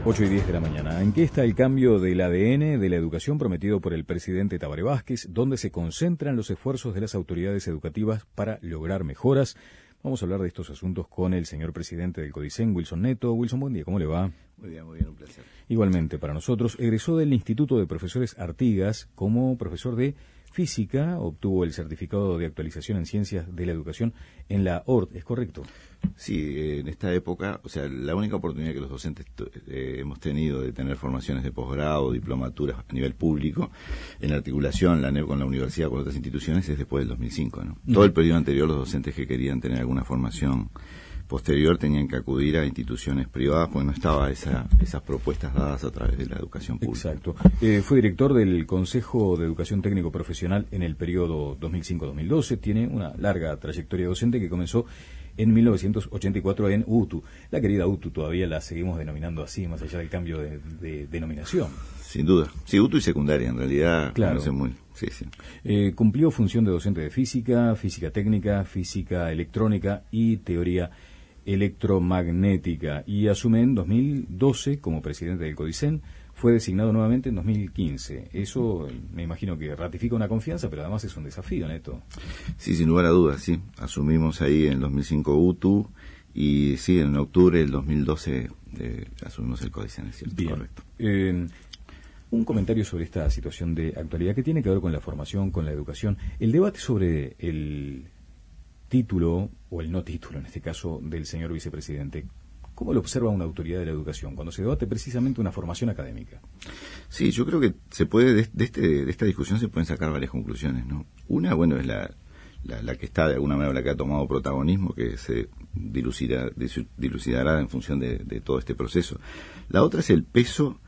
8:10 de la mañana. ¿En qué está el cambio del ADN de la educación prometido por el presidente Tabaré Vázquez? ¿Dónde se concentran los esfuerzos de las autoridades educativas para lograr mejoras? Vamos a hablar de estos asuntos con el señor presidente del CODICEN, Wilson Neto. Wilson, buen día, ¿cómo le va? Muy bien, un placer. Igualmente, para nosotros, egresó del Instituto de Profesores Artigas como profesor de Física, obtuvo el certificado de actualización en Ciencias de la Educación en la ORT, ¿es correcto? Sí, en esta época, o sea, la única oportunidad que los docentes hemos tenido de tener formaciones de posgrado, diplomaturas a nivel público, en articulación con la universidad, con otras instituciones, es después del 2005, ¿no? Todo el periodo anterior, los docentes que querían tener alguna formación posterior tenían que acudir a instituciones privadas porque no estaba esas propuestas dadas a través de la educación pública. Exacto. Fue director del Consejo de Educación Técnico Profesional en el periodo 2005-2012. Tiene una larga trayectoria docente que comenzó en 1984 en UTU. La querida UTU todavía la seguimos denominando así, más allá del cambio de denominación. Sin duda. Sí, UTU y secundaria, en realidad. Claro. Sí. Cumplió función de docente de física, física técnica, física electrónica y teoría electromagnética, y asume en 2012 como presidente del CODICEN. Fue designado nuevamente en 2015. Eso me imagino que ratifica una confianza, pero además es un desafío, Neto. Sí, sin lugar a dudas, sí. Asumimos ahí en 2005 UTU y sí, en octubre del 2012 asumimos el CODICEN, es cierto. Bien. Correcto. Un comentario sobre esta situación de actualidad que tiene que ver con la formación, con la educación. El debate sobre el título, o el no título en este caso, del señor vicepresidente, ¿cómo lo observa una autoridad de la educación cuando se debate precisamente una formación académica? Sí, yo creo que se puede de esta discusión se pueden sacar varias conclusiones, ¿no? Una, bueno, es la que está de alguna manera, la que ha tomado protagonismo, que se dilucidará en función de todo este proceso. La otra es el peso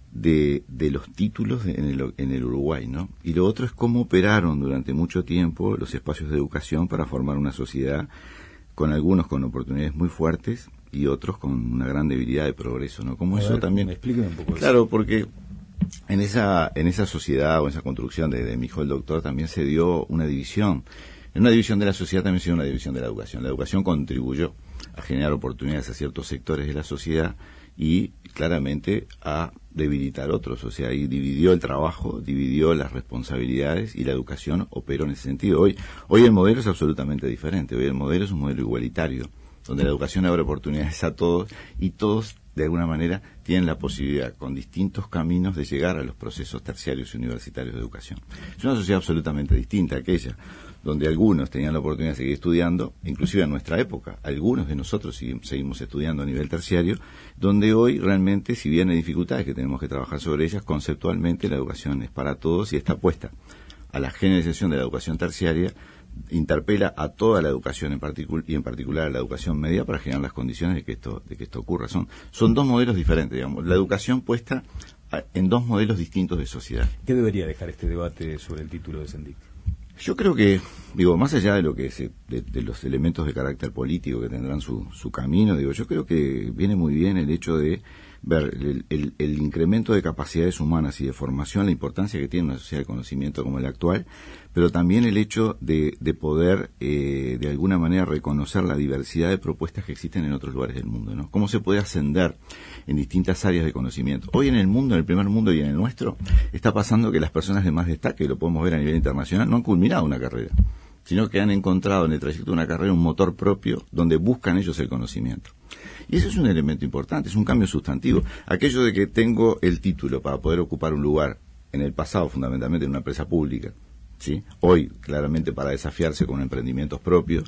de los títulos en el Uruguay, ¿no? Y lo otro es cómo operaron durante mucho tiempo los espacios de educación para formar una sociedad con algunos con oportunidades muy fuertes y otros con una gran debilidad de progreso, ¿no? Como eso también. Explíqueme un poco. Claro, eso. porque en esa sociedad o en esa construcción de mi hijo el doctor también se dio una división. En una división de la sociedad también se dio una división de la educación. La educación contribuyó a generar oportunidades a ciertos sectores de la sociedad y claramente a debilitar otros, o sea, ahí dividió el trabajo, dividió las responsabilidades y la educación operó en ese sentido. Hoy el modelo es absolutamente diferente, hoy el modelo es un modelo igualitario, donde la educación abre oportunidades a todos y todos de alguna manera tienen la posibilidad, con distintos caminos, de llegar a los procesos terciarios y universitarios de educación. Es una sociedad absolutamente distinta a aquella donde algunos tenían la oportunidad de seguir estudiando, inclusive en nuestra época, algunos de nosotros seguimos estudiando a nivel terciario, donde hoy realmente, si bien hay dificultades que tenemos que trabajar sobre ellas, conceptualmente la educación es para todos y está puesta a la generalización de la educación terciaria, interpela a toda la educación y en particular a la educación media para generar las condiciones de que esto ocurra. Son dos modelos diferentes, digamos, la educación puesta en dos modelos distintos de sociedad. ¿Qué debería dejar este debate sobre el título de Sendic? Yo creo que, más allá de lo que de los elementos de carácter político que tendrán su camino, yo creo que viene muy bien el hecho de ver el incremento de capacidades humanas y de formación, la importancia que tiene una sociedad de conocimiento como la actual, pero también el hecho de poder, de alguna manera, reconocer la diversidad de propuestas que existen en otros lugares del mundo, ¿no? Cómo se puede ascender en distintas áreas de conocimiento. Hoy en el mundo, en el primer mundo y en el nuestro, está pasando que las personas de más destaque, lo podemos ver a nivel internacional, no han culminado una carrera, sino que han encontrado en el trayecto de una carrera un motor propio donde buscan ellos el conocimiento. Y eso es un elemento importante, es un cambio sustantivo. Aquello de que tengo el título para poder ocupar un lugar, en el pasado fundamentalmente en una empresa pública, ¿sí? Hoy claramente para desafiarse con emprendimientos propios,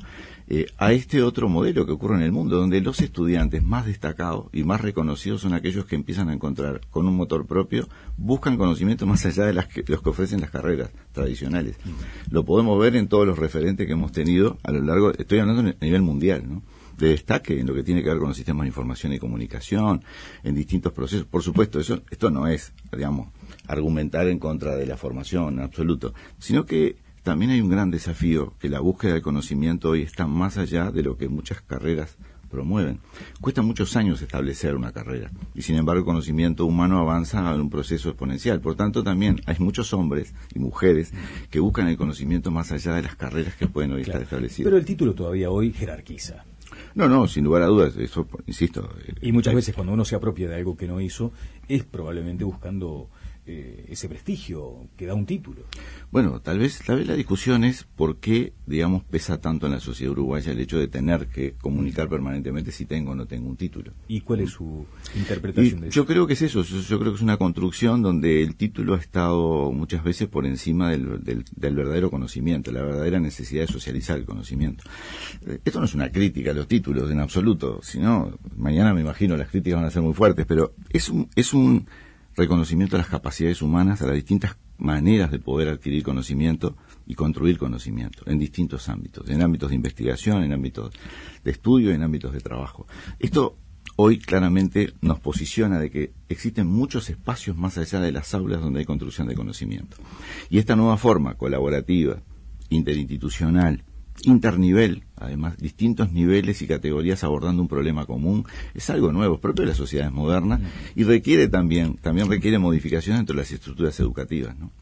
a este otro modelo que ocurre en el mundo, donde los estudiantes más destacados y más reconocidos son aquellos que empiezan a encontrar con un motor propio, buscan conocimiento más allá de los que ofrecen las carreras tradicionales. Lo podemos ver en todos los referentes que hemos tenido a lo largo, estoy hablando a nivel mundial, ¿no?, de destaque en lo que tiene que ver con los sistemas de información y comunicación, en distintos procesos. Por supuesto, esto no es, digamos, argumentar en contra de la formación en absoluto, sino que también hay un gran desafío, que la búsqueda del conocimiento hoy está más allá de lo que muchas carreras promueven. Cuesta muchos años establecer una carrera y sin embargo el conocimiento humano avanza en un proceso exponencial. Por tanto, también hay muchos hombres y mujeres que buscan el conocimiento más allá de las carreras que pueden hoy estar establecidas. Pero el título todavía hoy jerarquiza. No, sin lugar a dudas, eso, insisto. Y muchas veces cuando uno se apropia de algo que no hizo, es probablemente buscando ese prestigio que da un título. Bueno, tal vez la discusión es por qué, digamos, pesa tanto en la sociedad uruguaya el hecho de tener que comunicar permanentemente si tengo o no tengo un título. ¿Y cuál es su interpretación de eso? Yo creo que es eso, yo creo que es una construcción donde el título ha estado muchas veces por encima del verdadero conocimiento, la verdadera necesidad de socializar el conocimiento. Esto no es una crítica a los títulos en absoluto, sino, mañana me imagino las críticas van a ser muy fuertes, pero es un reconocimiento a las capacidades humanas, a las distintas maneras de poder adquirir conocimiento y construir conocimiento en distintos ámbitos, en ámbitos de investigación, en ámbitos de estudio, en ámbitos de trabajo. Esto hoy claramente nos posiciona de que existen muchos espacios más allá de las aulas donde hay construcción de conocimiento. Y esta nueva forma colaborativa, interinstitucional, internivel, además, distintos niveles y categorías abordando un problema común, es algo nuevo, es propio de las sociedades modernas y requiere también requiere modificaciones dentro de las estructuras educativas, ¿no?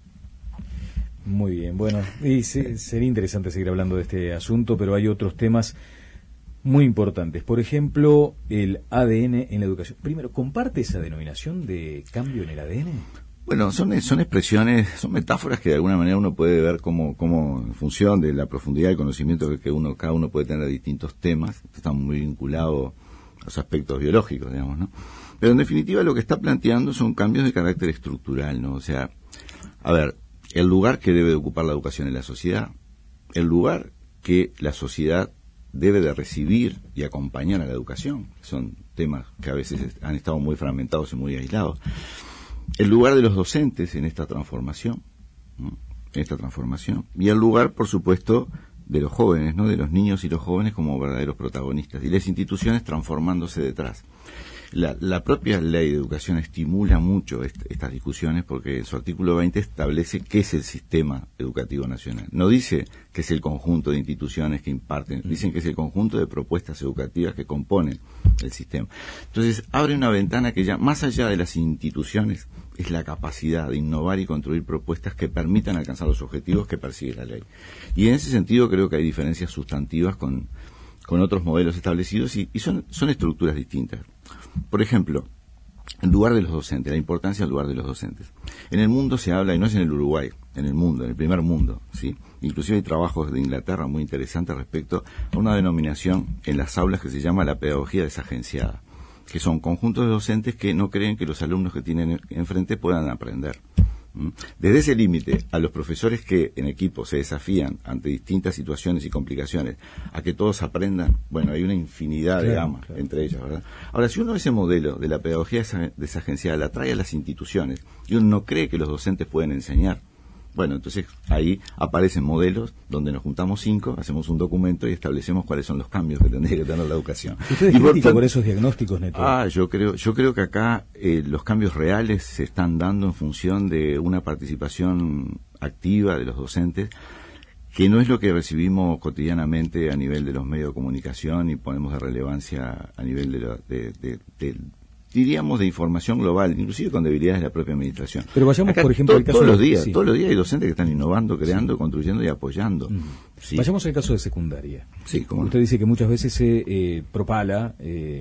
Muy bien, bueno, y sería interesante seguir hablando de este asunto, pero hay otros temas muy importantes. Por ejemplo, el ADN en la educación. Primero, ¿comparte esa denominación de cambio en el ADN? Bueno, son expresiones, son metáforas que de alguna manera uno puede ver como en función de la profundidad del conocimiento que cada uno puede tener de distintos temas, están muy vinculados a los aspectos biológicos, digamos, ¿no? Pero en definitiva lo que está planteando son cambios de carácter estructural, ¿no? O sea, a ver, el lugar que debe de ocupar la educación en la sociedad, el lugar que la sociedad debe de recibir y acompañar a la educación, son temas que a veces han estado muy fragmentados y muy aislados. El lugar de los docentes en esta transformación, ¿no? Y el lugar, por supuesto, de los jóvenes, ¿no? De los niños y los jóvenes como verdaderos protagonistas, y las instituciones transformándose detrás. La propia ley de educación estimula mucho estas discusiones porque en su artículo 20 establece qué es el sistema educativo nacional. No dice que es el conjunto de instituciones que imparten, dicen que es el conjunto de propuestas educativas que componen el sistema. Entonces abre una ventana que ya más allá de las instituciones es la capacidad de innovar y construir propuestas que permitan alcanzar los objetivos que persigue la ley. Y en ese sentido creo que hay diferencias sustantivas con otros modelos establecidos y son estructuras distintas. Por ejemplo, el lugar de los docentes, la importancia del lugar de los docentes. En el mundo se habla, y no es en el Uruguay, en el mundo, en el primer mundo, ¿sí? Inclusive hay trabajos de Inglaterra muy interesantes respecto a una denominación en las aulas que se llama la pedagogía desagenciada, que son conjuntos de docentes que no creen que los alumnos que tienen enfrente puedan aprender. Desde ese límite a los profesores que en equipo se desafían ante distintas situaciones y complicaciones a que todos aprendan, bueno, hay una infinidad de gamas entre ellas, ¿verdad? Ahora, si uno ese modelo de la pedagogía desagenciada la trae a las instituciones y uno no cree que los docentes pueden enseñar, bueno, entonces ahí aparecen modelos donde nos juntamos 5, hacemos un documento y establecemos cuáles son los cambios que tendría que tener la educación. ¿Usted es crítico por esos diagnósticos, Neto? Yo creo que acá los cambios reales se están dando en función de una participación activa de los docentes, que no es lo que recibimos cotidianamente a nivel de los medios de comunicación y ponemos de relevancia a nivel diríamos de información global, inclusive con debilidades de la propia administración. Pero vayamos, por ejemplo, al caso todos los días hay docentes que están innovando, creando, construyendo y apoyando. Sí. Vayamos al caso de secundaria. Sí, ¿cómo no? Usted dice que muchas veces se propala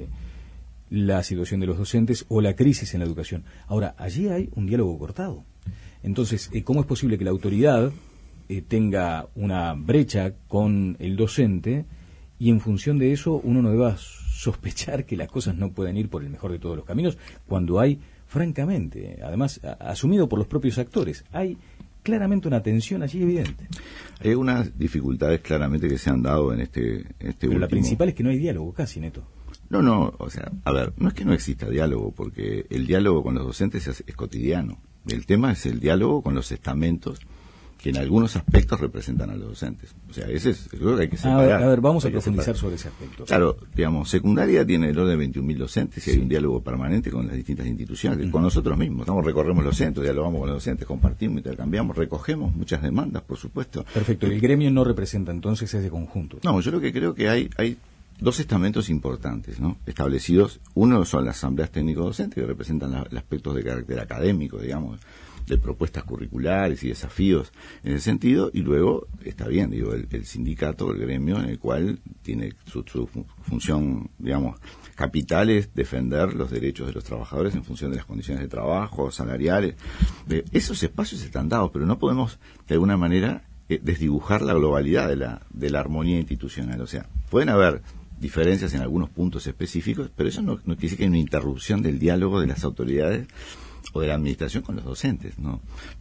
la situación de los docentes o la crisis en la educación. Ahora, allí hay un diálogo cortado. Entonces, ¿cómo es posible que la autoridad tenga una brecha con el docente y en función de eso uno no deba sospechar que las cosas no pueden ir por el mejor de todos los caminos cuando hay, francamente, además asumido por los propios actores, hay claramente una tensión allí evidente? Hay algunas dificultades claramente que se han dado en este Pero último... la principal es que no hay diálogo casi, Neto. No, o sea, a ver, no es que no exista diálogo, porque el diálogo con los docentes es cotidiano. El tema es el diálogo con los estamentos que en algunos aspectos representan a los docentes. O sea, creo que hay que separar. A ver, vamos a profundizar sobre ese aspecto. Claro, digamos, secundaria tiene el orden de 21.000 docentes y hay un diálogo permanente con las distintas instituciones, con nosotros mismos. Recorremos los centros, dialogamos con los docentes, compartimos, intercambiamos, recogemos muchas demandas, por supuesto. Perfecto, el gremio no representa entonces ese conjunto. No, yo lo que creo que hay dos estamentos importantes, ¿no? Establecidos. Uno son las asambleas técnico-docentes, que representan los aspectos de carácter académico, digamos, de propuestas curriculares y desafíos en ese sentido, y luego está bien, el sindicato, el gremio en el cual tiene su función, digamos, capital es defender los derechos de los trabajadores en función de las condiciones de trabajo, salariales. Esos espacios están dados, pero no podemos de alguna manera desdibujar la globalidad de la armonía institucional. O sea, pueden haber diferencias en algunos puntos específicos, pero eso no quiere decir que hay una interrupción del diálogo de las autoridades o de la administración con los docentes. No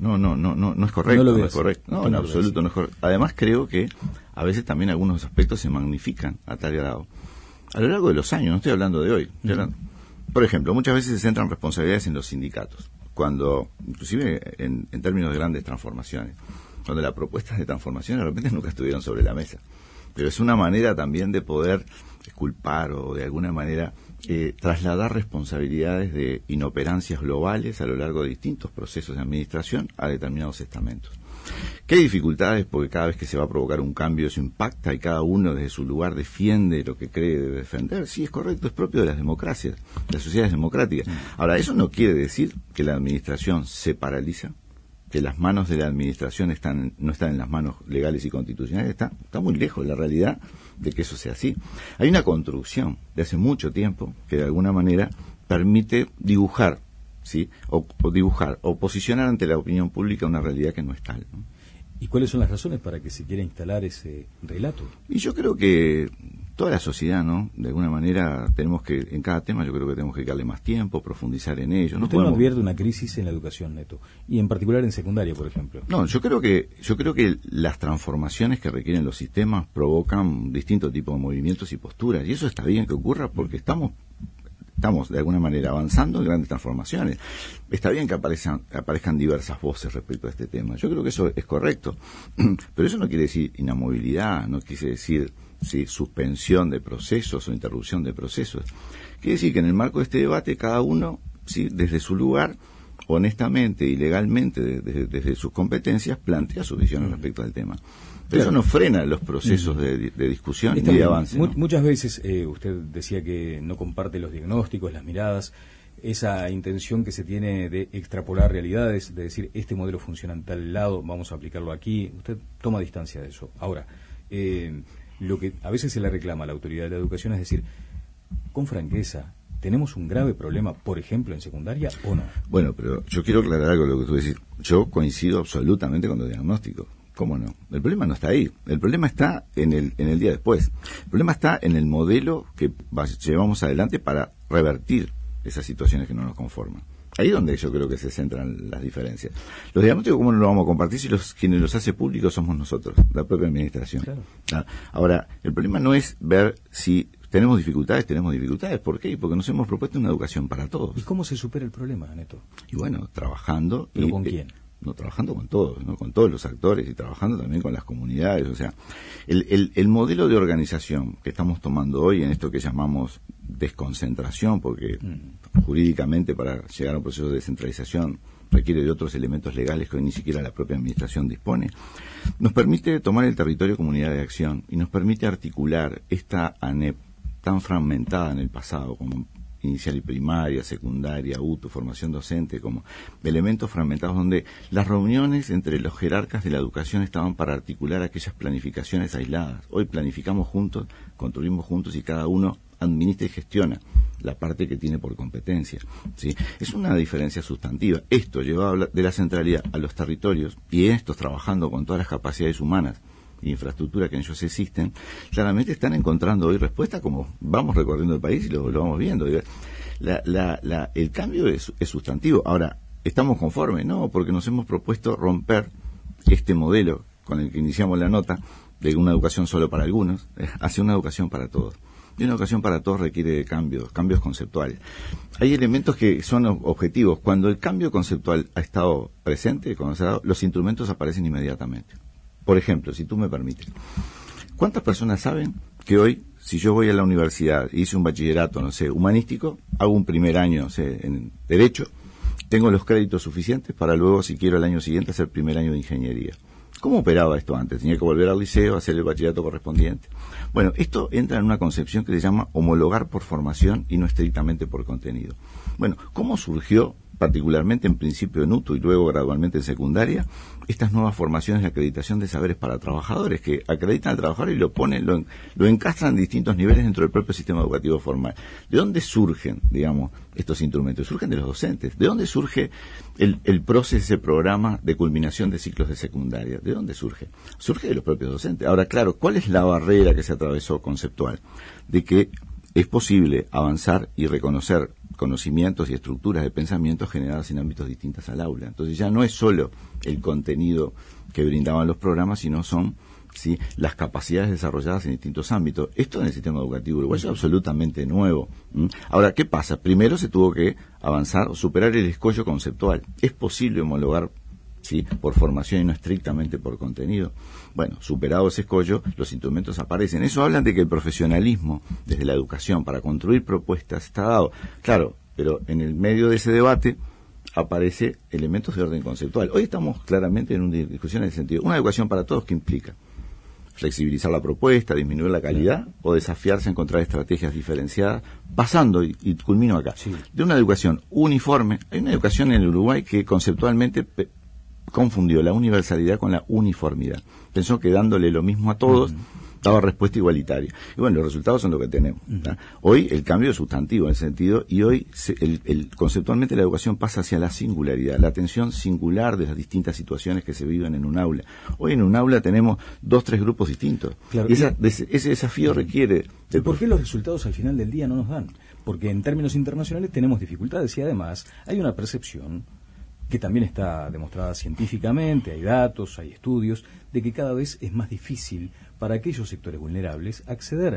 es correcto. No es correcto. No, en absoluto no es correcto. Además, creo que a veces también algunos aspectos se magnifican a tal grado. A lo largo de los años, no estoy hablando de hoy. Por ejemplo, muchas veces se centran responsabilidades en los sindicatos, cuando, inclusive en términos de grandes transformaciones, cuando las propuestas de transformación de repente nunca estuvieron sobre la mesa. Pero es una manera también de poder culpar o de alguna manera trasladar responsabilidades de inoperancias globales a lo largo de distintos procesos de administración a determinados estamentos. ¿Qué dificultades? Porque cada vez que se va a provocar un cambio eso impacta y cada uno desde su lugar defiende lo que cree debe defender. Sí, es correcto, es propio de las democracias, de las sociedades democráticas. Ahora, eso no quiere decir que la administración se paraliza, que las manos de la administración no están en las manos legales y constitucionales, está muy lejos de la realidad de que eso sea así. Hay una construcción de hace mucho tiempo que de alguna manera permite dibujar, ¿sí? o dibujar o posicionar ante la opinión pública una realidad que no es tal, ¿no? ¿Y cuáles son las razones para que se quiera instalar ese relato? Y yo creo que toda la sociedad, ¿no? De alguna manera tenemos que, en cada tema yo creo que tenemos que darle más tiempo, profundizar en ello. ¿Usted no advierte una crisis en la educación, Neto? Y en particular en secundaria, por ejemplo. No, yo creo que las transformaciones que requieren los sistemas provocan distintos tipos de movimientos y posturas. Y eso está bien que ocurra porque estamos de alguna manera avanzando en grandes transformaciones. Está bien que aparezcan diversas voces respecto a este tema. Yo creo que eso es correcto. Pero eso no quiere decir inamovilidad, no quiere decir suspensión de procesos o interrupción de procesos. Quiere decir que en el marco de este debate cada uno, ¿sí?, desde su lugar, honestamente y legalmente, desde sus competencias, plantea sus visiones respecto al tema. Pero eso no frena los procesos de discusión y de avance, ¿no? Muchas veces usted decía que no comparte los diagnósticos, las miradas, esa intención que se tiene de extrapolar realidades, de decir, este modelo funciona en tal lado, vamos a aplicarlo aquí. Usted toma distancia de eso. Ahora, lo que a veces se le reclama a la autoridad de la educación es decir, con franqueza, ¿tenemos un grave problema, por ejemplo, en secundaria o no? Bueno, pero yo quiero aclarar algo de lo que tú decís. Yo coincido absolutamente con los diagnósticos. ¿Cómo no? El problema no está ahí. El problema está en el día después. El problema está en el modelo que llevamos adelante para revertir esas situaciones que no nos conforman. Ahí es donde yo creo que se centran las diferencias. Los diagnósticos, ¿cómo no los vamos a compartir si quienes los hace públicos somos nosotros, la propia administración? Claro. Ahora, el problema no es ver si tenemos dificultades. ¿Por qué? Porque nos hemos propuesto una educación para todos. ¿Y cómo se supera el problema, Neto? Y bueno, trabajando. ¿Pero con quién? No, trabajando con todos, ¿no? Con todos los actores y trabajando también con las comunidades. O sea, el modelo de organización que estamos tomando hoy en esto que llamamos desconcentración, porque jurídicamente para llegar a un proceso de descentralización requiere de otros elementos legales que hoy ni siquiera la propia administración dispone, nos permite tomar el territorio comunidad de acción y nos permite articular esta ANEP tan fragmentada en el pasado como inicial y primaria, secundaria, UTU, formación docente, como elementos fragmentados donde las reuniones entre los jerarcas de la educación estaban para articular aquellas planificaciones aisladas. Hoy planificamos juntos, construimos juntos y cada uno administra y gestiona la parte que tiene por competencia, ¿sí? Es una diferencia sustantiva. Esto lleva de la centralidad a los territorios y estos trabajando con todas las capacidades humanas infraestructura que en ellos existen, claramente están encontrando hoy respuesta como vamos recorriendo el país y lo vamos viendo. El cambio es sustantivo. Ahora, ¿estamos conformes? No, porque nos hemos propuesto romper este modelo con el que iniciamos la nota de una educación solo para algunos hacia una educación para todos. Y una educación para todos requiere de cambios conceptuales. Hay elementos que son objetivos. Cuando el cambio conceptual ha estado presente, los instrumentos aparecen inmediatamente. Por ejemplo, si tú me permites, ¿cuántas personas saben que hoy, si yo voy a la universidad y hice un bachillerato, humanístico, hago un primer año, en Derecho, tengo los créditos suficientes para luego, si quiero, el año siguiente hacer primer año de Ingeniería? ¿Cómo operaba esto antes? Tenía que volver al liceo, hacer el bachillerato correspondiente. Bueno, esto entra en una concepción que se llama homologar por formación y no estrictamente por contenido. Bueno, ¿cómo surgió particularmente en principio en UTU y luego gradualmente en secundaria, estas nuevas formaciones de acreditación de saberes para trabajadores que acreditan al trabajador y lo encastran en distintos niveles dentro del propio sistema educativo formal. ¿De dónde surgen, digamos, estos instrumentos? Surgen de los docentes. ¿De dónde surge el proceso, ese programa de culminación de ciclos de secundaria? ¿De dónde surge? Surge de los propios docentes. Ahora, claro, ¿cuál es la barrera que se atravesó conceptual? De que es posible avanzar y reconocer conocimientos y estructuras de pensamiento generadas en ámbitos distintos al aula. Entonces ya no es solo el contenido que brindaban los programas, sino son las capacidades desarrolladas en distintos ámbitos. Esto en el sistema educativo uruguayo es absolutamente nuevo. Ahora, ¿qué pasa? Primero se tuvo que avanzar o superar el escollo conceptual. ¿Es posible homologar por formación y no estrictamente por contenido? Bueno, superado ese escollo, los instrumentos aparecen. Eso habla de que el profesionalismo desde la educación para construir propuestas está dado. Claro, pero en el medio de ese debate aparece elementos de orden conceptual. Hoy estamos claramente en una discusión en el sentido, una educación para todos, ¿qué implica? Flexibilizar la propuesta, disminuir la calidad, o desafiarse a encontrar estrategias diferenciadas, pasando, y culmino acá, de una educación uniforme. Hay una educación en el Uruguay que conceptualmente confundió la universalidad con la uniformidad. Pensó que dándole lo mismo a todos daba respuesta igualitaria. Y bueno, los resultados son lo que tenemos. Hoy el cambio es sustantivo en ese sentido, y hoy conceptualmente la educación pasa hacia la singularidad, la atención singular de las distintas situaciones que se viven en un aula. Hoy en un aula tenemos 2-3 grupos distintos. Claro, y ese desafío requiere... ¿Y por qué los resultados al final del día no nos dan? Porque en términos internacionales tenemos dificultades y además hay una percepción que también está demostrada científicamente, hay datos, hay estudios, de que cada vez es más difícil para aquellos sectores vulnerables acceder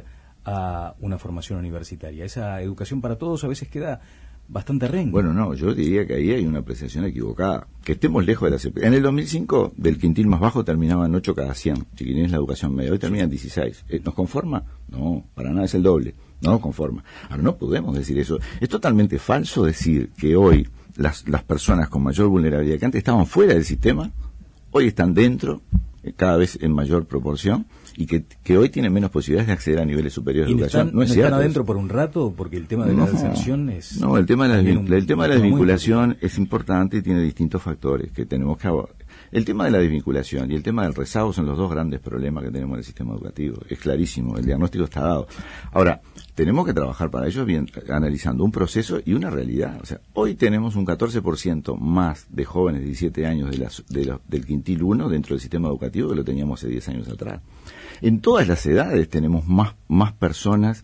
a una formación universitaria. Esa educación para todos a veces queda bastante renga. Bueno, no, yo diría que ahí hay una apreciación equivocada. Que estemos lejos de la... En el 2005, del quintil más bajo terminaban 8 cada 100, chiquilines la educación media. Hoy terminan 16. ¿Nos conforma? No, para nada, es el doble. No nos conforma. Ahora, no podemos decir eso. Es totalmente falso decir que hoy las personas con mayor vulnerabilidad, que antes estaban fuera del sistema, hoy están dentro, cada vez en mayor proporción, y que hoy tienen menos posibilidades de acceder a niveles superiores de educación. ¿No están adentro por un rato? Porque el tema de la deserción es... No, el tema de la desvinculación es importante y tiene distintos factores que tenemos que abordar. El tema de la desvinculación y el tema del rezago son los dos grandes problemas que tenemos en el sistema educativo. Es clarísimo, el diagnóstico está dado. Ahora, tenemos que trabajar para ello bien, analizando un proceso y una realidad. O sea, hoy tenemos un 14% más de jóvenes de 17 años del quintil 1 dentro del sistema educativo que lo teníamos hace 10 años atrás. En todas las edades tenemos más personas,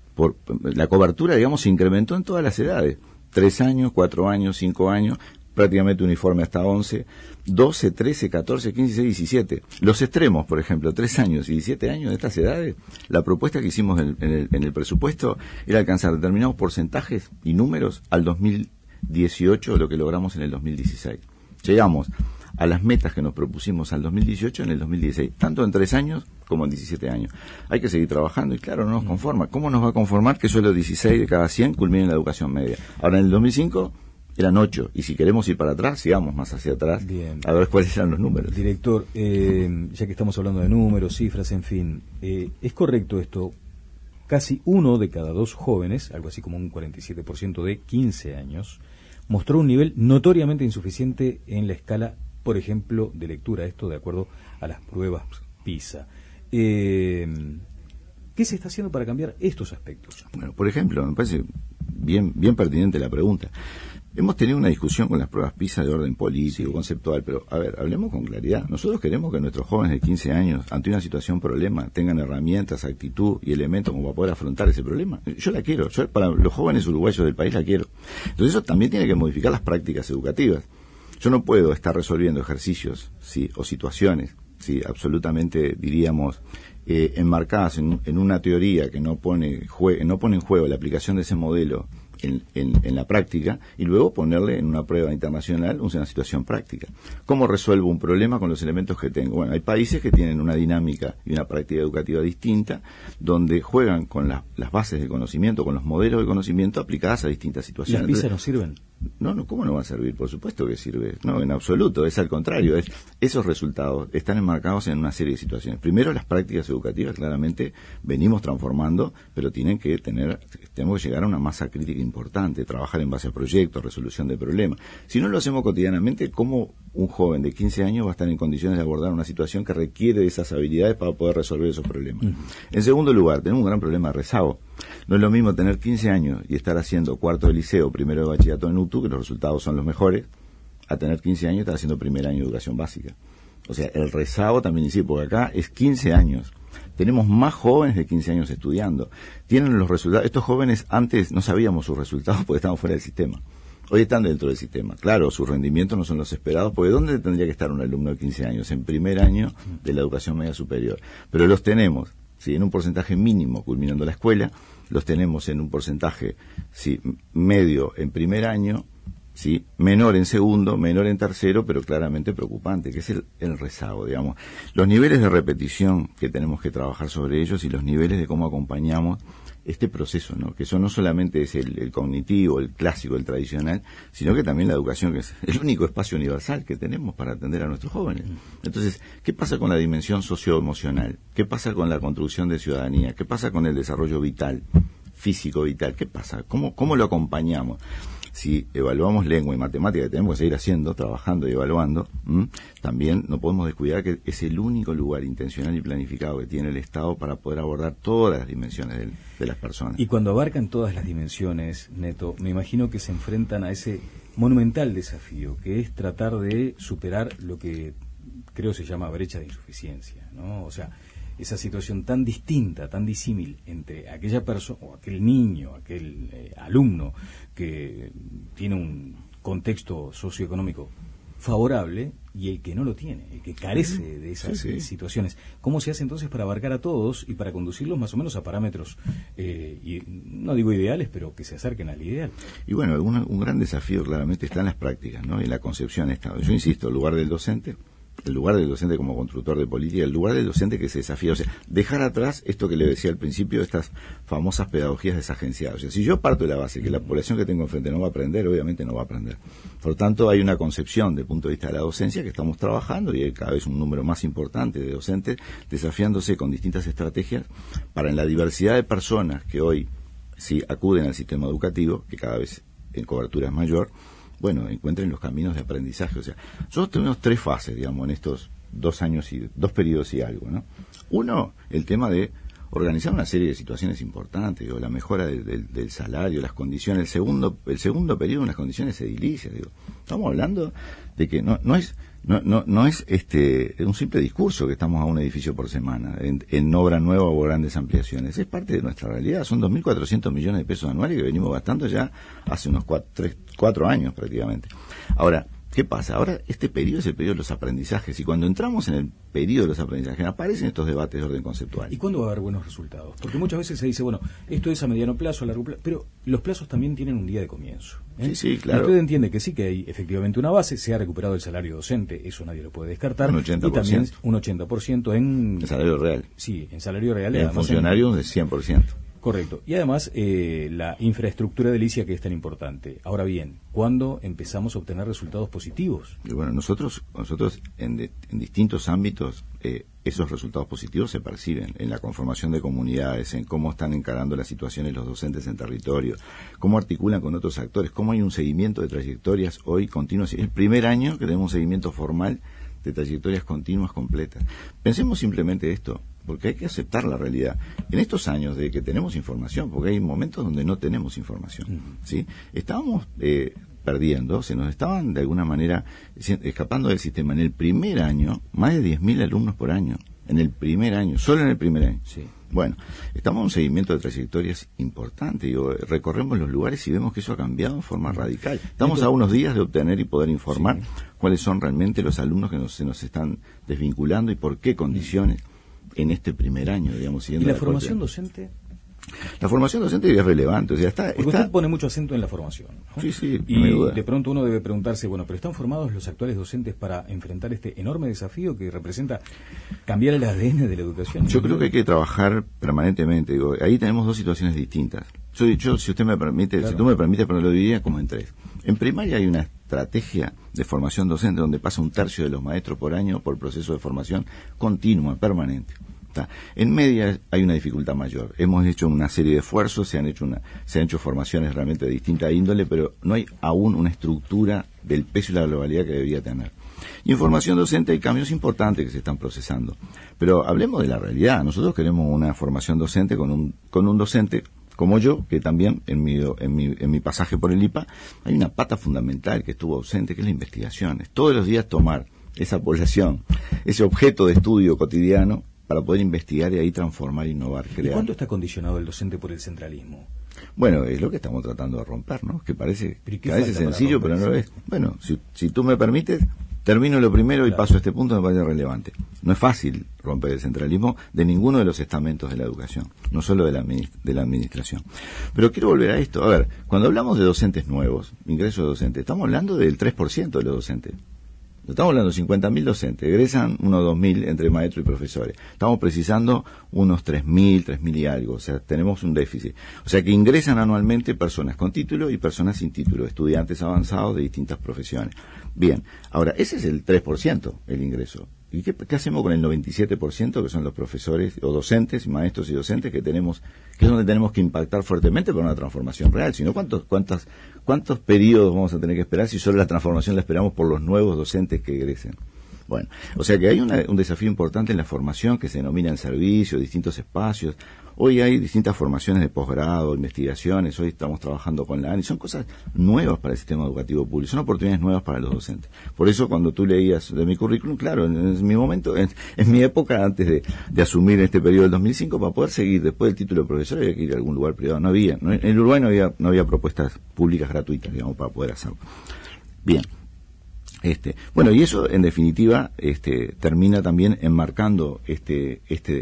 la cobertura, digamos, se incrementó en todas las edades. 3 años, 4 años, 5 años, prácticamente uniforme hasta 11, 12, 13, 14, 15, 16, 17. Los extremos, por ejemplo, 3 años y 17 años de estas edades, la propuesta que hicimos en el presupuesto era alcanzar determinados porcentajes y números al 2018, lo que logramos en el 2016. Llegamos a las metas que nos propusimos al 2018 en el 2016, tanto en 3 años como en 17 años. Hay que seguir trabajando y claro, no nos conforma. ¿Cómo nos va a conformar que solo 16 de cada 100 culminen la educación media? Ahora, en el 2005 eran 8, y si queremos ir para atrás, sigamos más hacia atrás. Bien. A ver cuáles eran los números. Director, ya que estamos hablando de números, cifras, en fin, ¿es correcto esto? Casi 1 de cada 2 jóvenes, algo así como un 47% de 15 años, mostró un nivel notoriamente insuficiente en la escala, por ejemplo, de lectura, esto de acuerdo a las pruebas PISA. ¿Qué se está haciendo para cambiar estos aspectos? Bueno, por ejemplo, me parece bien pertinente la pregunta. Hemos tenido una discusión con las pruebas PISA de orden político, conceptual, pero, a ver, hablemos con claridad. Nosotros queremos que nuestros jóvenes de 15 años, ante una situación problema, tengan herramientas, actitud y elementos como para poder afrontar ese problema. Yo la quiero, para los jóvenes uruguayos del país la quiero. Entonces eso también tiene que modificar las prácticas educativas. Yo no puedo estar resolviendo ejercicios, o situaciones, absolutamente, diríamos, enmarcadas en una teoría que no pone en juego la aplicación de ese modelo en la práctica, y luego ponerle en una prueba internacional una situación práctica. ¿Cómo resuelvo un problema con los elementos que tengo? Bueno, hay países que tienen una dinámica y una práctica educativa distinta, donde juegan con las bases de conocimiento, con los modelos de conocimiento aplicadas a distintas situaciones. ¿Las PISA no sirven? No, ¿cómo no va a servir? Por supuesto que sirve. No, en absoluto, es al contrario. Esos resultados están enmarcados en una serie de situaciones. Primero, las prácticas educativas, claramente, venimos transformando, pero tenemos que llegar a una masa crítica importante, trabajar en base a proyectos, resolución de problemas. Si no lo hacemos cotidianamente, ¿cómo un joven de 15 años va a estar en condiciones de abordar una situación que requiere de esas habilidades para poder resolver esos problemas? En segundo lugar, tenemos un gran problema de rezago. No es lo mismo tener 15 años y estar haciendo cuarto de liceo, primero de bachillerato en UTU, que los resultados son los mejores, a tener 15 años y estar haciendo primer año de educación básica. O sea, el rezago también incide, porque acá es 15 años. Tenemos más jóvenes de 15 años estudiando. Tienen los resultados. Estos jóvenes antes no sabíamos sus resultados porque estaban fuera del sistema. Hoy están dentro del sistema. Claro, sus rendimientos no son los esperados, porque ¿dónde tendría que estar un alumno de 15 años? En primer año de la educación media superior. Pero los tenemos, ¿sí?, en un porcentaje mínimo culminando la escuela, los tenemos en un porcentaje, ¿sí?, medio en primer año, ¿sí?, menor en segundo, menor en tercero, pero claramente preocupante, que es el rezago, digamos. Los niveles de repetición que tenemos que trabajar sobre ellos y los niveles de cómo acompañamos este proceso, ¿no? Que eso no solamente es el cognitivo, el clásico, el tradicional, sino que también la educación, que es el único espacio universal que tenemos para atender a nuestros jóvenes. Entonces, ¿qué pasa con la dimensión socioemocional? ¿Qué pasa con la construcción de ciudadanía? ¿Qué pasa con el desarrollo vital, físico vital? ¿Qué pasa? ¿Cómo lo acompañamos? Si evaluamos lengua y matemática, que tenemos que seguir haciendo, trabajando y evaluando, también no podemos descuidar que es el único lugar intencional y planificado que tiene el Estado para poder abordar todas las dimensiones de las personas. Y cuando abarcan todas las dimensiones, Neto, me imagino que se enfrentan a ese monumental desafío, que es tratar de superar lo que creo se llama brecha de insuficiencia, ¿no? O sea, esa situación tan distinta, tan disímil entre aquella persona, o aquel niño, aquel alumno que tiene un contexto socioeconómico favorable y el que no lo tiene, el que carece de esas situaciones. ¿Cómo se hace entonces para abarcar a todos y para conducirlos más o menos a parámetros, y no digo ideales, pero que se acerquen al ideal? Y bueno, un gran desafío claramente está en las prácticas, ¿no? En la concepción de Estado. Yo insisto, el lugar del docente como constructor de política, el lugar del docente que se desafía, o sea, dejar atrás esto que le decía al principio, estas famosas pedagogías desagenciadas. O sea, si yo parto de la base que la población que tengo enfrente no va a aprender, obviamente no va a aprender. Por lo tanto, hay una concepción desde el punto de vista de la docencia que estamos trabajando, y hay cada vez un número más importante de docentes desafiándose con distintas estrategias para, en la diversidad de personas que hoy sí acuden al sistema educativo, que cada vez en cobertura es mayor, bueno, encuentren los caminos de aprendizaje. O sea, nosotros tenemos 3 fases, digamos, en estos 2 años y 2 periodos y algo, ¿no? Uno, el tema de organizar una serie de situaciones importantes, digo, la mejora del salario, las condiciones. El segundo periodo, unas condiciones edilicias, digo. Estamos hablando de que no es un simple discurso que estamos a un edificio por semana, en obra nueva o grandes ampliaciones. Es parte de nuestra realidad. Son 2.400 millones de pesos anuales que venimos gastando ya hace unos 4 años prácticamente. Ahora, ¿qué pasa? Ahora este periodo es el periodo de los aprendizajes, y cuando entramos en el periodo de los aprendizajes aparecen estos debates de orden conceptual. ¿Y cuándo va a haber buenos resultados? Porque muchas veces se dice, bueno, esto es a mediano plazo, a largo plazo, pero los plazos también tienen un día de comienzo, ¿eh? Sí, claro. Y usted entiende que sí, que hay efectivamente una base, se ha recuperado el salario docente, eso nadie lo puede descartar. Un 80%. Y también un 80% en... El salario real. Sí, en salario real. En funcionarios de 100%. Correcto. Y además la infraestructura edilicia, que es tan importante. Ahora bien, ¿cuándo empezamos a obtener resultados positivos? Y bueno, nosotros en distintos ámbitos esos resultados positivos se perciben en la conformación de comunidades, en cómo están encarando las situaciones los docentes en territorio, cómo articulan con otros actores, cómo hay un seguimiento de trayectorias hoy continuas. Es el primer año que tenemos un seguimiento formal de trayectorias continuas completas. Pensemos simplemente esto, porque hay que aceptar la realidad. En estos años de que tenemos información, porque hay momentos donde no tenemos información, ¿sí? Estábamos perdiendo, se nos estaban de alguna manera escapando del sistema. En el primer año, más de 10.000 alumnos por año. En el primer año, solo en el primer año. Sí. Bueno, estamos en un seguimiento de trayectorias importante. Recorremos los lugares y vemos que eso ha cambiado en forma radical. Estamos a unos días de obtener y poder informar cuáles son realmente los alumnos que se nos están desvinculando y por qué condiciones en este primer año, digamos. ¿Y la formación docente? La formación docente es relevante, o sea, Porque usted pone mucho acento en la formación, ¿no? Sí, y no hay duda. De pronto uno debe preguntarse, bueno, ¿pero están formados los actuales docentes para enfrentar este enorme desafío que representa cambiar el ADN de la educación? Yo creo que hay que trabajar permanentemente. Ahí tenemos 2 situaciones distintas. Yo, si usted me permite, claro. Si tú me permites, pero lo diría como en 3. En primaria hay una estrategia de formación docente donde pasa 1/3 de los maestros por año por proceso de formación continua, permanente. En media hay una dificultad mayor. Hemos hecho una serie de esfuerzos, se han hecho formaciones realmente de distinta índole, pero no hay aún una estructura del peso y la globalidad que debería tener. Y en formación docente hay cambios importantes que se están procesando. Pero hablemos de la realidad. Nosotros queremos una formación docente con un docente como yo, que también en mi pasaje por el IPA hay una pata fundamental que estuvo ausente, que es la investigación. Es todos los días tomar esa población, ese objeto de estudio cotidiano, para poder investigar y ahí transformar, innovar, crear. ¿Y cuánto está condicionado el docente por el centralismo? Bueno, es lo que estamos tratando de romper, ¿no? Que parece sencillo, pero no lo es. Bueno, si tú me permites, termino lo primero y paso a este punto, me parece relevante. No es fácil romper el centralismo de ninguno de los estamentos de la educación, no solo de la administración. Pero quiero volver a esto. A ver, cuando hablamos de docentes nuevos, ingresos de docentes, estamos hablando del 3% de los docentes. Estamos hablando de 50.000 docentes, egresan unos 2.000 entre maestros y profesores. Estamos precisando unos 3.000 y algo, o sea, tenemos un déficit. O sea que ingresan anualmente personas con título y personas sin título, estudiantes avanzados de distintas profesiones. Bien, ahora, ese es el 3%, el ingreso. ¿Y qué hacemos con el 97% que son los profesores o docentes, maestros y docentes que tenemos, que es donde tenemos que impactar fuertemente para una transformación real? Si no, ¿cuántos periodos vamos a tener que esperar si solo la transformación la esperamos por los nuevos docentes que egresen? Bueno, o sea que hay un desafío importante en la formación que se denomina en servicio, distintos espacios. Hoy hay distintas formaciones de posgrado, investigaciones, hoy estamos trabajando con la ANI, son cosas nuevas para el sistema educativo público, son oportunidades nuevas para los docentes. Por eso cuando tú leías de mi currículum, claro, en mi momento, en mi época, antes de asumir este periodo del 2005, para poder seguir después del título de profesor había que ir a algún lugar privado, en el Uruguay no había propuestas públicas gratuitas, digamos, para poder hacerlo. Bien. Bueno, y eso en definitiva termina también enmarcando este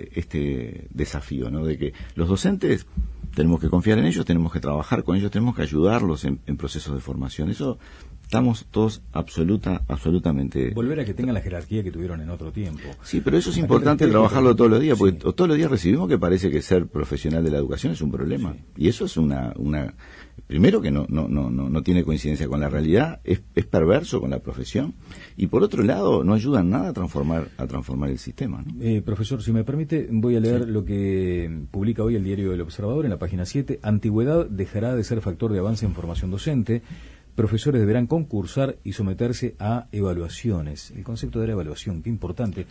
desafío, ¿no? De que los docentes tenemos que confiar en ellos, tenemos que trabajar con ellos, tenemos que ayudarlos en procesos de formación. Eso estamos todos absolutamente... Volver a que tengan la jerarquía que tuvieron en otro tiempo. Sí, pero eso es importante trabajarlo todos los días, porque todos los días recibimos que parece que ser profesional de la educación es un problema. Sí. Y eso es una primero que no tiene coincidencia con la realidad, es perverso con la profesión, y por otro lado no ayuda en nada a transformar el sistema, ¿no? Profesor, si me permite, voy a leer lo que publica hoy el diario El Observador en la página 7. Antigüedad dejará de ser factor de avance en formación docente. Profesores deberán concursar y someterse a evaluaciones. El concepto de la evaluación, qué importante.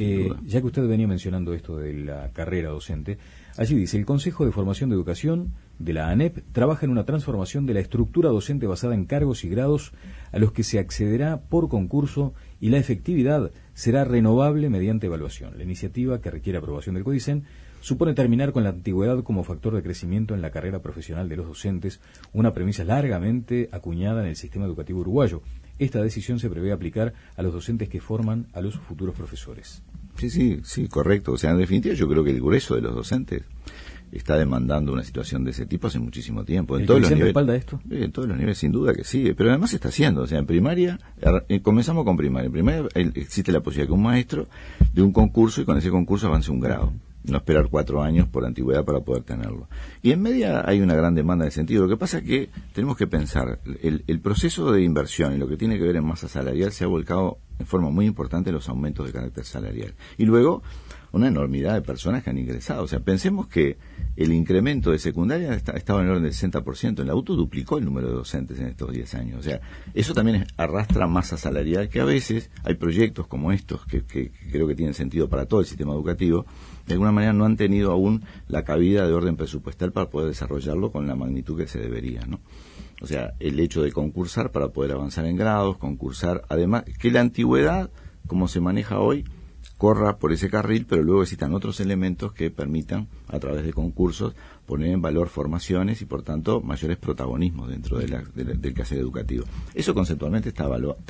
Ya que usted venía mencionando esto de la carrera docente, allí dice: el Consejo de Formación de Educación de la ANEP trabaja en una transformación de la estructura docente basada en cargos y grados a los que se accederá por concurso, y la efectividad será renovable mediante evaluación. La iniciativa, que requiere aprobación del CODICEN, supone terminar con la antigüedad como factor de crecimiento en la carrera profesional de los docentes, una premisa largamente acuñada en el sistema educativo uruguayo. Esta decisión se prevé aplicar a los docentes que forman a los futuros profesores. Sí, correcto. O sea, en definitiva yo creo que el grueso de los docentes está demandando una situación de ese tipo hace muchísimo tiempo. ¿El CODICEN respalda esto? En todos los niveles, sin duda que sí, pero además se está haciendo. O sea, en primaria, comenzamos con primaria. En primaria existe la posibilidad que un maestro de un concurso y con ese concurso avance un grado. No esperar 4 años por antigüedad para poder tenerlo. Y en media hay una gran demanda en ese sentido. Lo que pasa es que tenemos que pensar, el proceso de inversión y lo que tiene que ver en masa salarial se ha volcado en forma muy importante en los aumentos de carácter salarial. Y luego, una enormidad de personas que han ingresado. O sea, pensemos que el incremento de secundaria estaba en el orden del 60%. En la UTU duplicó el número de docentes en estos 10 años. O sea, eso también arrastra masa salarial, que a veces hay proyectos como estos que creo que tienen sentido para todo el sistema educativo, de alguna manera no han tenido aún la cabida de orden presupuestal para poder desarrollarlo con la magnitud que se debería, ¿no? O sea, el hecho de concursar para poder avanzar en grados, concursar, además, que la antigüedad, como se maneja hoy, corra por ese carril, pero luego existan otros elementos que permitan, a través de concursos, poner en valor formaciones y, por tanto, mayores protagonismos dentro del quehacer educativo. Eso conceptualmente está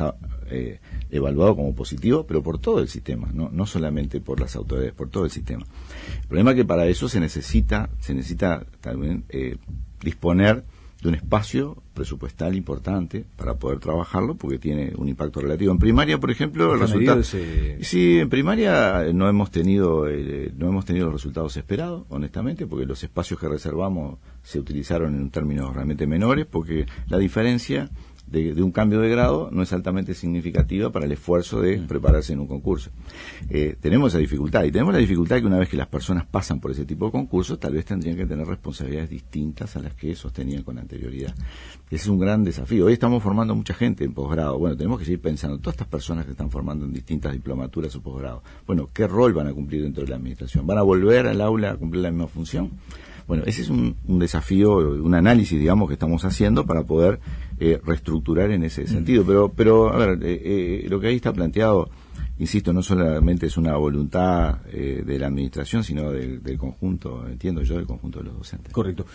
evaluado como positivo, pero por todo el sistema, no solamente por las autoridades, por todo el sistema. El problema es que para eso se necesita también disponer de un espacio presupuestal importante para poder trabajarlo, porque tiene un impacto relativo. En primaria, por ejemplo, el resultado... Sí, en primaria no hemos tenido los resultados esperados, honestamente, porque los espacios que reservamos se utilizaron en términos realmente menores, porque la diferencia de un cambio de grado no es altamente significativa para el esfuerzo de prepararse en un concurso. Tenemos esa dificultad, y tenemos la dificultad que una vez que las personas pasan por ese tipo de concursos, tal vez tendrían que tener responsabilidades distintas a las que sostenían con anterioridad. Ese es un gran desafío. Hoy estamos formando mucha gente en posgrado. Bueno, tenemos que seguir pensando, todas estas personas que están formando en distintas diplomaturas o posgrados, bueno, ¿qué rol van a cumplir dentro de la administración? ¿Van a volver al aula a cumplir la misma función? Bueno, ese es un desafío, un análisis, digamos, que estamos haciendo para poder reestructurar en ese sentido. Pero a ver, lo que ahí está planteado, insisto, no solamente es una voluntad de la administración, sino del conjunto, entiendo yo, del conjunto de los docentes. Correcto.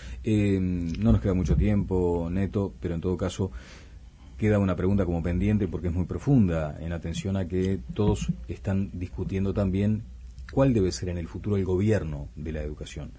No nos queda mucho tiempo, Neto, pero en todo caso queda una pregunta como pendiente porque es muy profunda, en atención a que todos están discutiendo también cuál debe ser en el futuro el gobierno de la educación.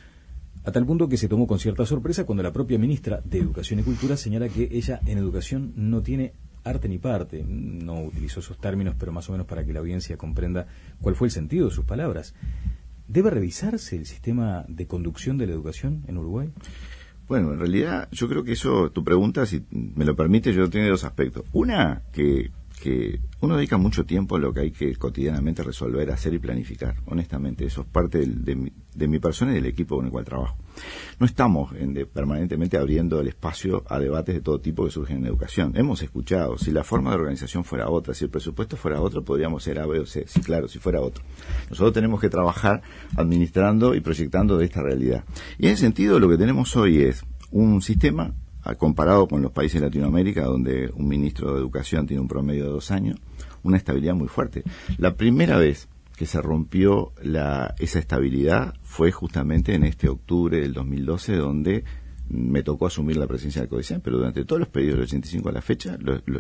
A tal punto que se tomó con cierta sorpresa cuando la propia ministra de Educación y Cultura señala que ella en educación no tiene arte ni parte. No utilizó esos términos, pero más o menos para que la audiencia comprenda cuál fue el sentido de sus palabras. ¿Debe revisarse el sistema de conducción de la educación en Uruguay? Bueno, en realidad yo creo que eso, tu pregunta, si me lo permite, yo tiene dos aspectos. Una, que uno dedica mucho tiempo a lo que hay que cotidianamente resolver, hacer y planificar. Honestamente, eso es parte de mi persona y del equipo con el cual trabajo. No estamos permanentemente abriendo el espacio a debates de todo tipo que surgen en educación. Hemos escuchado, si la forma de organización fuera otra, si el presupuesto fuera otro, podríamos ser A, B o C. Sí, claro, si fuera otro. Nosotros tenemos que trabajar administrando y proyectando de esta realidad. Y en ese sentido, lo que tenemos hoy es un sistema comparado con los países de Latinoamérica, donde un ministro de Educación tiene un promedio de 2 años, una estabilidad muy fuerte. La primera vez que se rompió esa estabilidad fue justamente en este octubre del 2012, donde me tocó asumir la presidencia del CODICEN, pero durante todos los periodos del 85 a la fecha,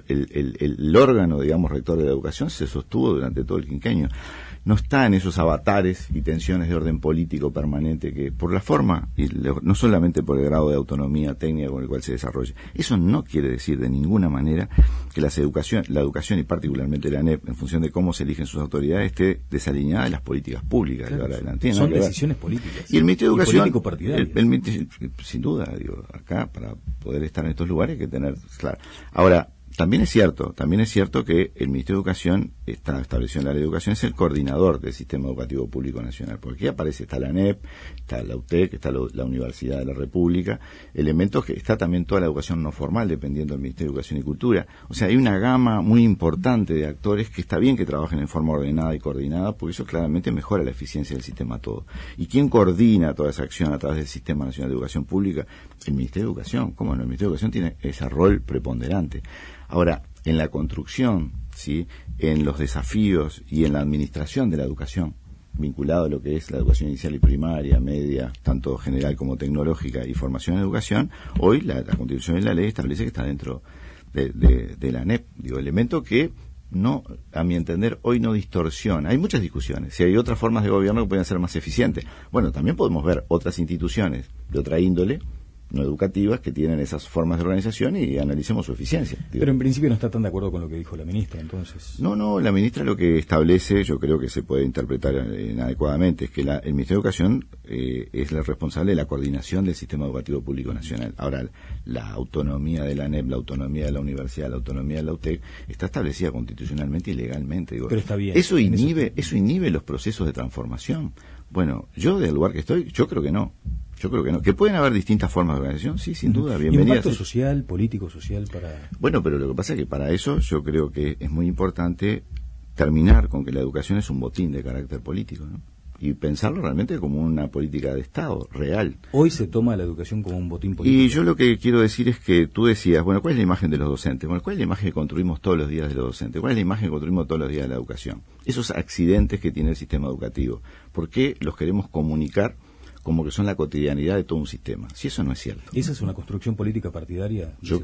el órgano, digamos, rector de la educación se sostuvo durante todo el quinquenio. No está en esos avatares y tensiones de orden político permanente que, por la forma, y no solamente por el grado de autonomía técnica con el cual se desarrolla, eso no quiere decir de ninguna manera que la educación y particularmente la ANEP, en función de cómo se eligen sus autoridades, esté desalineada de las políticas públicas. Claro, de adelante. Son decisiones políticas. Y el Ministerio de Educación, político-partidario. Sin duda, digo, acá para poder estar en estos lugares hay que tener claro. Ahora, también es cierto que el Ministerio de Educación está establecido en la Ley de Educación, es el coordinador del Sistema Educativo Público Nacional, porque aquí aparece, está la ANEP, está la UTEC, está la Universidad de la República, elementos que está también toda la educación no formal, dependiendo del Ministerio de Educación y Cultura. O sea, hay una gama muy importante de actores que está bien que trabajen en forma ordenada y coordinada, porque eso claramente mejora la eficiencia del sistema todo. ¿Y quién coordina toda esa acción a través del Sistema Nacional de Educación Pública? El Ministerio de Educación. ¿Cómo no? El Ministerio de Educación tiene ese rol preponderante. Ahora, en la construcción, ¿sí?, en los desafíos y en la administración de la educación, vinculado a lo que es la educación inicial y primaria, media, tanto general como tecnológica, y formación en educación, hoy la Constitución y la ley establece que está dentro de la ANEP. Digo, elemento que no, a mi entender, hoy no distorsiona. Hay muchas discusiones. Si hay otras formas de gobierno que pueden ser más eficientes. Bueno, también podemos ver otras instituciones de otra índole, no educativas, que tienen esas formas de organización y analicemos su eficiencia. Pero en principio no está tan de acuerdo con lo que dijo la ministra, entonces. No, la ministra lo que establece, yo creo que se puede interpretar inadecuadamente, es que el Ministerio de Educación es el responsable de la coordinación del Sistema Educativo Público Nacional. Ahora, la autonomía de la ANEP, la autonomía de la universidad, la autonomía de la UTEC, está establecida constitucionalmente y legalmente. Digo, pero está bien. Eso inhibe los procesos de transformación. Bueno, yo del lugar que estoy, yo creo que no. ¿Que pueden haber distintas formas de organización? Sí, sin duda, bienvenidas. ¿Impacto social, político-social para...? Bueno, pero lo que pasa es que para eso yo creo que es muy importante terminar con que la educación es un botín de carácter político, ¿no? Y pensarlo realmente como una política de Estado real. Hoy se toma la educación como un botín político. Y yo lo que quiero decir es que tú decías, bueno, ¿cuál es la imagen de los docentes? Bueno, ¿cuál es la imagen que construimos todos los días de los docentes? ¿Cuál es la imagen que construimos todos los días de la educación? Esos accidentes que tiene el sistema educativo, ¿por qué los queremos comunicar como que son la cotidianidad de todo un sistema? Si eso no es cierto. ¿Esa es una construcción política partidaria? Yo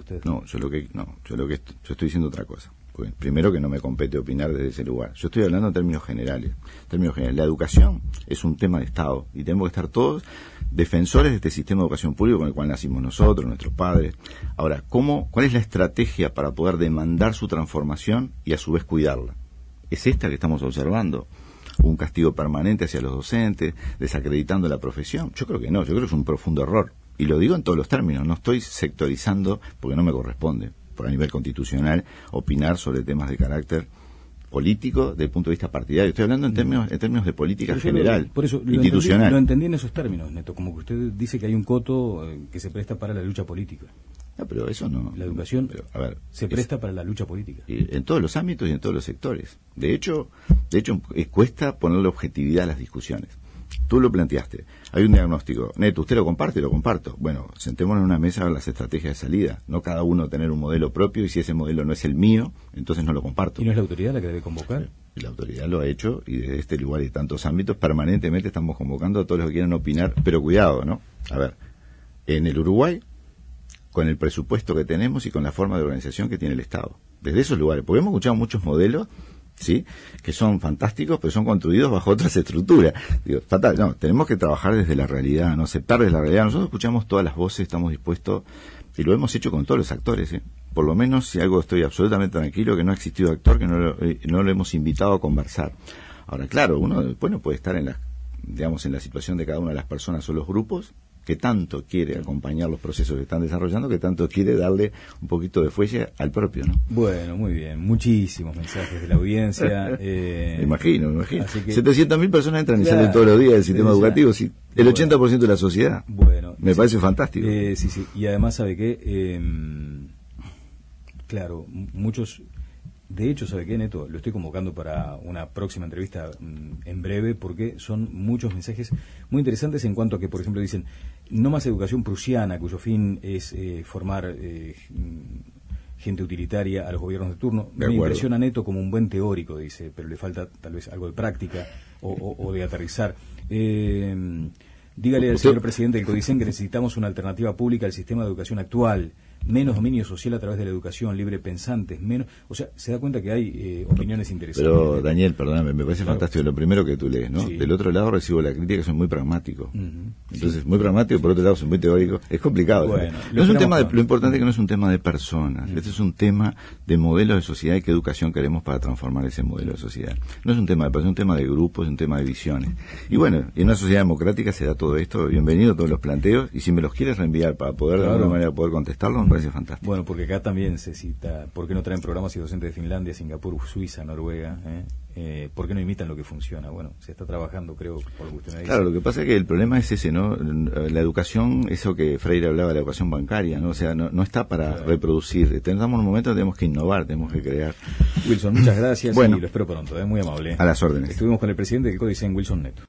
estoy diciendo otra cosa. Pues, primero, que no me compete opinar desde ese lugar. Yo estoy hablando en términos generales. La educación es un tema de Estado y tenemos que estar todos defensores de este sistema de educación pública con el cual nacimos nosotros, nuestros padres. Ahora, ¿cuál es la estrategia para poder demandar su transformación y a su vez cuidarla? ¿Es esta que estamos observando? ¿Un castigo permanente hacia los docentes, desacreditando la profesión? Yo creo que no, yo creo que es un profundo error. Y lo digo en todos los términos, no estoy sectorizando porque no me corresponde. a nivel constitucional, opinar sobre temas de carácter político desde el punto de vista partidario. Estoy hablando en términos de política general, por eso institucional. Lo entendí en esos términos, Neto, como que usted dice que hay un coto que se presta para la lucha política. No, pero eso no. La educación se presta para la lucha política. En todos los ámbitos y en todos los sectores. De hecho cuesta ponerle objetividad a las discusiones. Tú lo planteaste. Hay un diagnóstico. Neto, ¿usted lo comparte? Lo comparto. Bueno, sentémonos en una mesa a ver las estrategias de salida. No cada uno tener un modelo propio, y si ese modelo no es el mío, entonces no lo comparto. ¿Y no es la autoridad la que debe convocar? La autoridad lo ha hecho, y desde este lugar y de tantos ámbitos permanentemente estamos convocando a todos los que quieran opinar, pero cuidado, ¿no? A ver, en el Uruguay, con el presupuesto que tenemos y con la forma de organización que tiene el Estado. Desde esos lugares, porque hemos escuchado muchos modelos, ¿sí?, que son fantásticos, pero son construidos bajo otras estructuras. Digo, fatal, no, tenemos que trabajar desde la realidad, no aceptar desde la realidad. Nosotros escuchamos todas las voces, estamos dispuestos, y lo hemos hecho con todos los actores, ¿eh? Por lo menos, si algo estoy absolutamente tranquilo, que no ha existido actor que no lo hemos invitado a conversar. Ahora, claro, uno después no puede estar en la situación de cada una de las personas o los grupos, que tanto quiere acompañar los procesos que están desarrollando, que tanto quiere darle un poquito de fuelle al propio, ¿no? Bueno, muy bien. Muchísimos mensajes de la audiencia. Me imagino. Que 700.000 personas entran y salen todos los días del sistema educativo, sí, el 80% de la sociedad. Bueno. Me parece fantástico. Sí. Y además, ¿sabe qué? Claro, muchos... De hecho, ¿sabe qué, Neto? Lo estoy convocando para una próxima entrevista en breve, porque son muchos mensajes muy interesantes en cuanto a que, por ejemplo, dicen, no más educación prusiana, cuyo fin es formar gente utilitaria a los gobiernos de turno. Me impresiona Neto como un buen teórico, dice, pero le falta tal vez algo de práctica o de aterrizar. Dígale al señor presidente del CODICEN que necesitamos una alternativa pública al sistema de educación actual, menos dominio social a través de la educación, libre pensantes, menos... O sea, se da cuenta que hay opiniones interesantes. Pero, Daniel, perdóname, me parece fantástico lo primero que tú lees, ¿no? Sí. Del otro lado recibo la crítica que soy muy pragmático. Entonces, muy pragmático, por otro lado soy muy teórico. Es complicado. Bueno, no es un tema lo importante es que no es un tema de personas. Este es un tema de modelo de sociedad y qué educación queremos para transformar ese modelo de sociedad. No es un tema de personas, es un tema de grupos, es un tema de visiones. Y bueno, en una sociedad democrática se da todo esto. Bienvenido a todos los planteos, y si me los quieres reenviar para poder de alguna manera poder contestarlos, me parece fantástico. Bueno, porque acá también se cita, ¿por qué no traen programas y docentes de Finlandia, Singapur, Suiza, Noruega? ¿Por qué no imitan lo que funciona? Bueno, se está trabajando, creo, por lo que usted me dice. Claro, lo que pasa es que el problema es ese, ¿no? La educación, eso que Freire hablaba de la educación bancaria, ¿no? O sea, no está para reproducir. Tenemos un momento, tenemos que innovar, tenemos que crear. Wilson, muchas gracias, bueno, y lo espero pronto, muy amable. A las órdenes. Estuvimos con el presidente del CODICEN, Wilson Neto.